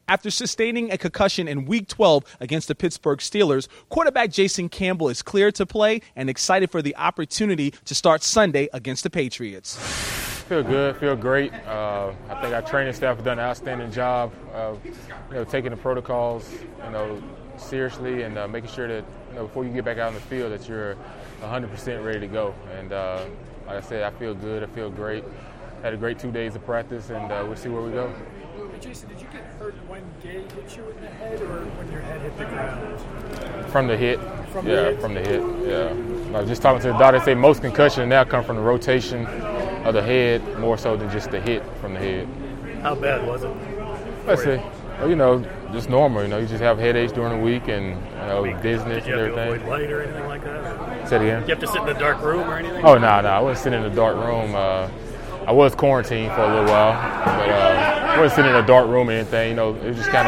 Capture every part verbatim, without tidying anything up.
After sustaining a concussion in Week twelve against the Pittsburgh Steelers, quarterback Jason Campbell is cleared to play and excited for the opportunity to start Sunday against the Patriots. Feel good, feel great. Uh, I think our training staff have done an outstanding job of, you know, taking the protocols, you know, seriously and uh, making sure that, you know, before you get back out on the field that you're one hundred percent ready to go. And uh, like I said, I feel good, I feel great. Had a great two days of practice, and uh, we'll see where we go. Hey Jason, did you get hurt when Gay hit you in the head or when your head hit the ground? From the hit. From yeah, the hit? from the hit, yeah. I was just talking to the doctor, they say most concussions now come from the rotation of the head more so than just the hit from the head. How bad was it? Let's say, well, you know, just normal. You know, you just have headaches during the week and, you know, dizziness Did you and have to everything. avoid light or anything like that? Say it again? You have to sit in a dark room or anything? Oh, no, no, I wasn't sitting in a dark room. Uh, I was quarantined for a little while, but uh, I wasn't sitting in a dark room or anything. You know, it was just kind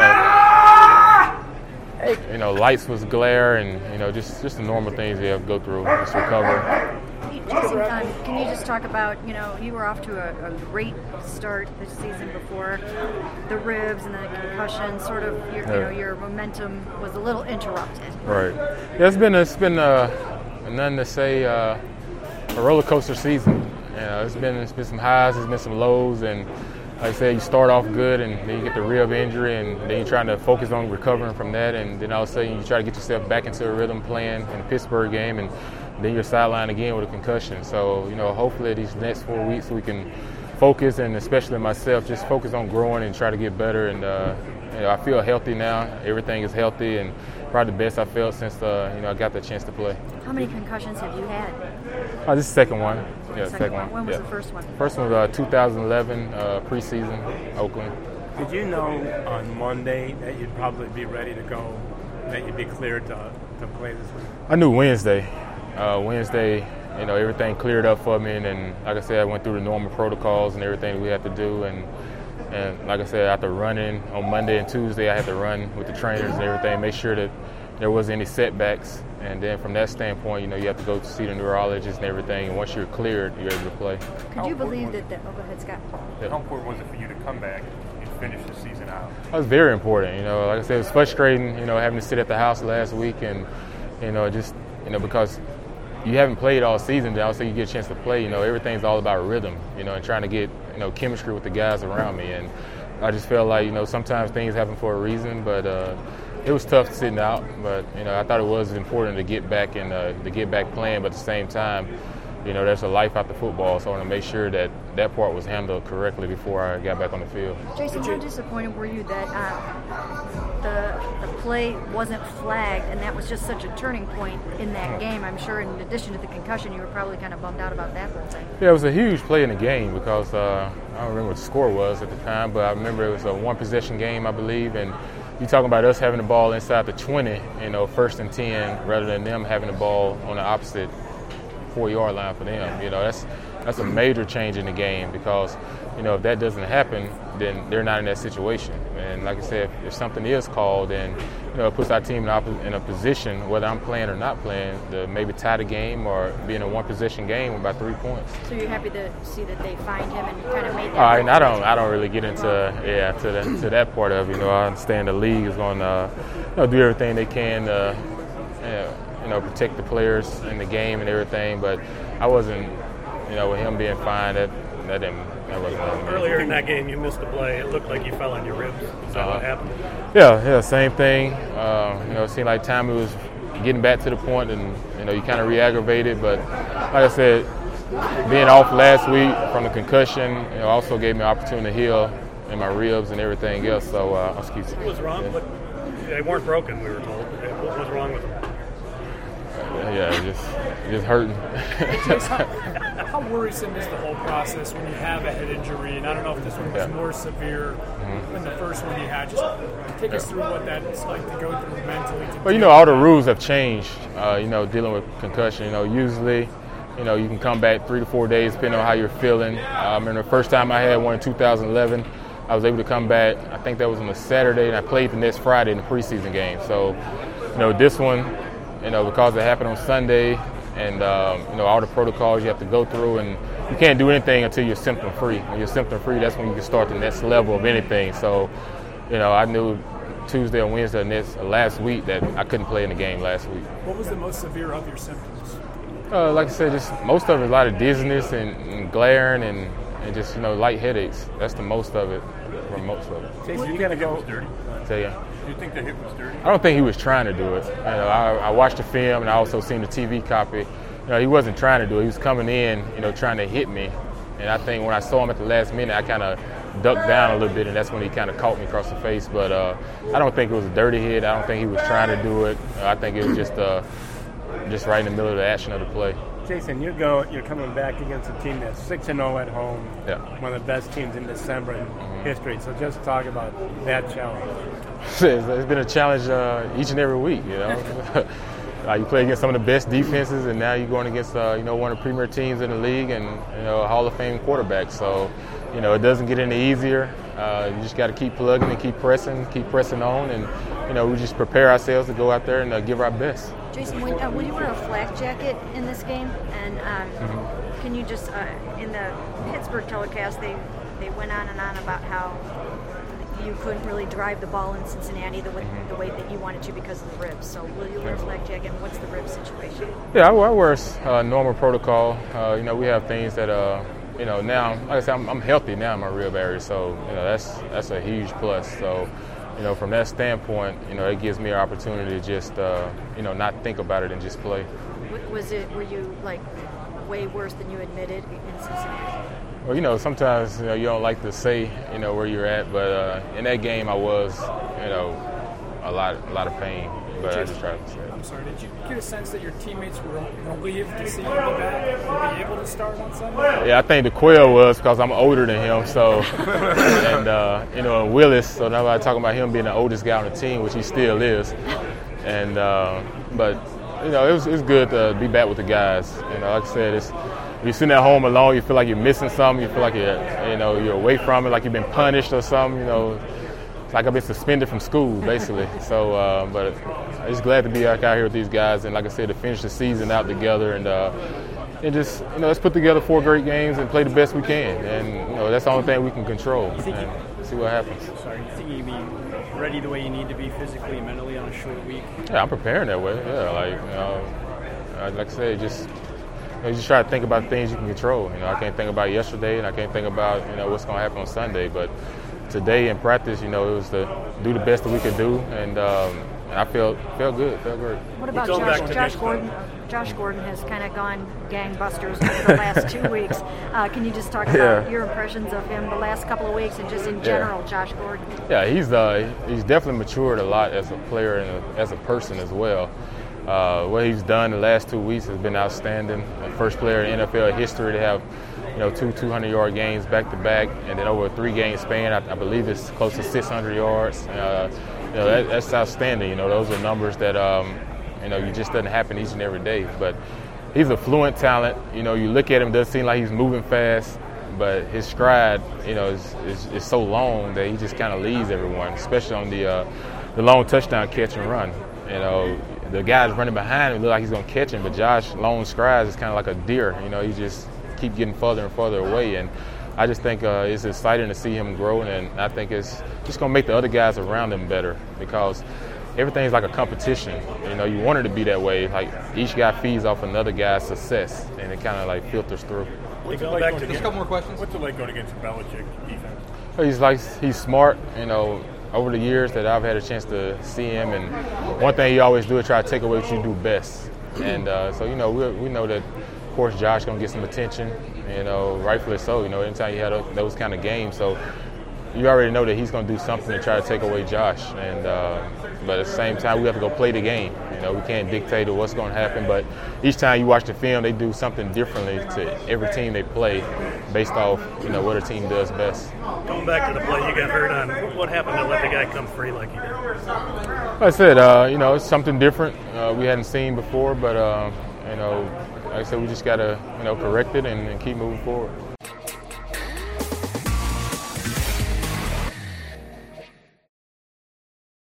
of, you know, lights was glare and, you know, just, just the normal things you have to go through, just recover. Jason, um, can you just talk about, you know, you were off to a, a great start this season before the ribs and the concussion, sort of, your, you know, your momentum was a little interrupted. Right. Yeah, it's been, it's been uh, nothing to say, uh, a roller coaster season. You know, it's been, it's been some highs, it's been some lows, and like I said, you start off good and then you get the rib injury and then you're trying to focus on recovering from that, and then all of a sudden you try to get yourself back into a rhythm playing in the Pittsburgh game, and then you're sidelined again with a concussion. So, you know, hopefully these next four weeks we can focus, and especially myself, just focus on growing and try to get better. And, uh, you know, I feel healthy now. Everything is healthy and probably the best I felt since, uh, you know, I got the chance to play. How many concussions have you had? Oh, this is the second one. Yeah, second, second one. one. When was yeah. the first one? First one was uh, two thousand eleven, uh, preseason, Oakland. Did you know on Monday that you'd probably be ready to go, that you'd be cleared to, to play this week? I knew Wednesday. Uh, Wednesday, you know, everything cleared up for me, and, and like I said, I went through the normal protocols and everything we had to do, and and like I said, after running on Monday and Tuesday, I had to run with the trainers and everything, make sure that there wasn't any setbacks, and then from that standpoint, you know, you have to go to see the neurologist and everything, and once you're cleared, you're able to play. Could you believe that the, oh, go ahead, Scott. Yeah. How important was it for you to come back and finish the season out? That was very important. You know, like I said, it was frustrating, you know, having to sit at the house last week, and, you know, just, you know, because you haven't played all season, then also you get a chance to play. You know, everything's all about rhythm, you know, and trying to get, you know, chemistry with the guys around me. And I just felt like, you know, sometimes things happen for a reason, but uh, it was tough sitting out. But, you know, I thought it was important to get back and uh, to get back playing, but at the same time, you know, there's a life after football, so I want to make sure that that part was handled correctly before I got back on the field. Jason, how disappointed were you that uh, the, the play wasn't flagged, and that was just such a turning point in that game? I'm sure in addition to the concussion, you were probably kind of bummed out about that whole thing. Yeah, it was a huge play in the game because uh, I don't remember what the score was at the time, but I remember it was a one-possession game, I believe, and you're talking about us having the ball inside the twenty, you know, first and ten, rather than them having the ball on the opposite four-yard line for them. You know, that's that's a major change in the game because, you know, if that doesn't happen, then they're not in that situation. And like I said, if, if something is called, then, you know, it puts our team in, op- in a position, whether I'm playing or not playing, to maybe tie the game or be in a one-possession game with about three points. So you're happy to see that they fined him and kind of made that. All right, and I don't, I don't really get into, yeah, to the, to that part of it. You know, I understand the league is going to, you know, do everything they can to, you know, you know, protect the players in the game and everything, but I wasn't, you know, with him being fined, that that didn't, that wasn't nothing. Earlier in that game, you missed a play. It looked like you fell on your ribs. Is that uh-huh. what happened? Yeah, yeah, same thing. Uh, you know, it seemed like Tommy was getting back to the point, and, you know, you kind of re-aggravated, but like I said, being off last week from the concussion, you know, also gave me an opportunity to heal in my ribs and everything else, so, uh, excuse me. What was wrong? Yeah. What, they weren't broken, we were told. What was wrong with them? Yeah, it just, it just hurting. how, how worrisome is the whole process when you have a head injury? And I don't know if this one was yeah. more severe mm-hmm. than the first one you had. Just take yeah. us through what that's like to go through mentally. To well, you know, all the rules have changed, uh, you know, dealing with concussion. You know, usually, you know, you can come back three to four days depending on how you're feeling. I um, remember the first time I had one in two thousand eleven, I was able to come back, I think that was on a Saturday, and I played the next Friday in the preseason game. So, you know, this one, you know, because it happened on Sunday and, um, you know, all the protocols you have to go through, and you can't do anything until you're symptom-free. When you're symptom-free, that's when you can start the next level of anything. So, you know, I knew Tuesday or Wednesday next, uh, last week that I couldn't play in the game last week. What was the most severe of your symptoms? Uh, like I said, just most of it, a lot of dizziness and, and glaring and, and just, you know, light headaches. That's the most of it, or most of it. Jason, you got to go. Dirty. Tell you. Do you think the hit was dirty? I don't think he was trying to do it. You know, I, I watched the film and I also seen the T V copy. You know, he wasn't trying to do it. He was coming in, you know, trying to hit me. And I think when I saw him at the last minute, I kind of ducked down a little bit, and that's when he kind of caught me across the face. But uh, I don't think it was a dirty hit. I don't think he was trying to do it. Uh, I think it was just uh, just right in the middle of the action of the play. Jason, you go. You're coming back against a team that's six and zero at home. Yeah. One of the best teams in December in Mm-hmm. history. So just talk about that challenge. it's, it's been a challenge uh, each and every week. You know, uh, you play against some of the best defenses, and now you're going against uh, you know one of the premier teams in the league, and you know a Hall of Fame quarterback. So, you know, it doesn't get any easier. Uh, you just got to keep plugging and keep pressing, keep pressing on, and you know we just prepare ourselves to go out there and uh, give our best. Jason, when, uh, when you wear a flak jacket in this game, and um, Mm-hmm. can you just, uh, in the Pittsburgh telecast, they, they went on and on about how you couldn't really drive the ball in Cincinnati the way, the way that you wanted to because of the ribs. So will you wear a flak jacket, and what's the rib situation? Yeah, I, I wear uh, normal protocol. Uh, you know, we have things that, uh, you know, now, like I said, I'm, I'm healthy now in my rib area, so, you know, that's that's a huge plus. So, you know, from that standpoint, you know, it gives me an opportunity to just, uh, you know, not think about it and just play. Was it, were you, like, way worse than you admitted in Cincinnati? Well, you know, sometimes, you know, you don't like to say, you know, where you're at, but uh, in that game I was, you know, a lot, a lot of pain, but I just tried to say it. I'm sorry, did you get a sense that your teammates were relieved to see you be back and be able to start on Sunday? Yeah, I think the quail was because I'm older than him, so, and, uh, you know, Willis, so now I'm talking about him being the oldest guy on the team, which he still is, and, uh, but, you know, it was, it was good to be back with the guys. You know, like I said, it's, if you're sitting at home alone, you feel like you're missing something, you feel like you're, you know, you're away from it, like you've been punished or something, you know. It's like I've been suspended from school, basically. So, uh, but I'm just glad to be back out here with these guys, and like I said, to finish the season out together, and uh, and just, you know, let's put together four great games and play the best we can, and you know that's the only thing we can control, and see what happens. Sorry, you think you'd be ready the way you need to be physically and mentally on a short week? Yeah, I'm preparing that way. Yeah, like you know, like I said, just. You know, you just try to think about things you can control. You know, I can't think about yesterday, and I can't think about you know what's going to happen on Sunday. But today in practice, you know, it was to do the best that we could do, and, um, and I felt felt good, felt great. What about Going back Josh, to Josh next Gordon? Josh Gordon has kind of gone gangbusters over the last two weeks. Uh, can you just talk about Yeah. your impressions of him the last couple of weeks, and just in general, Josh Gordon? Yeah, he's uh, he's definitely matured a lot as a player and a, as a person as well. Uh, what he's done the last two weeks has been outstanding. The first player in N F L history to have, you know, two two hundred-yard games back to back, and then over a three-game span, I, I believe it's close to six hundred yards. Uh, you know, that, that's outstanding. You know, those are numbers that um, you know you just doesn't happen each and every day. But he's a fluent talent. You know, you look at him, it doesn't seem like he's moving fast, but his stride, you know, is is, is so long that he just kind of leads everyone, especially on the uh, the long touchdown catch and run. You know. The guys running behind him look like he's going to catch him, but Josh long strides is kind of like a deer. You know, he just keep getting further and further away. And I just think uh, it's exciting to see him grow, and I think it's just going to make the other guys around him better because everything's like a competition. You know, you want it to be that way. Like each guy feeds off another guy's success, and it kind of like filters through. What's it Going like back going to against, a couple more questions. What's it like going against Belichick defense? He's like he's smart, you know. Over the years that I've had a chance to see him, and one thing he always do is try to take away what you do best. And uh, so, you know, we we know that, of course, Josh gonna get some attention, you know, rightfully so. You know, anytime you have those kind of games, so you already know that he's gonna do something to try to take away Josh. And uh, but at the same time, we have to go play the game. You know, we can't dictate what's going to happen. But each time you watch the film, they do something differently to every team they play, based off you know what a team does best. Going back to the play you got hurt on, what happened to let the guy come free like he did? Like I said, uh, you know, it's something different uh, we hadn't seen before, but uh, you know, like I said, we just gotta you know correct it and, and keep moving forward.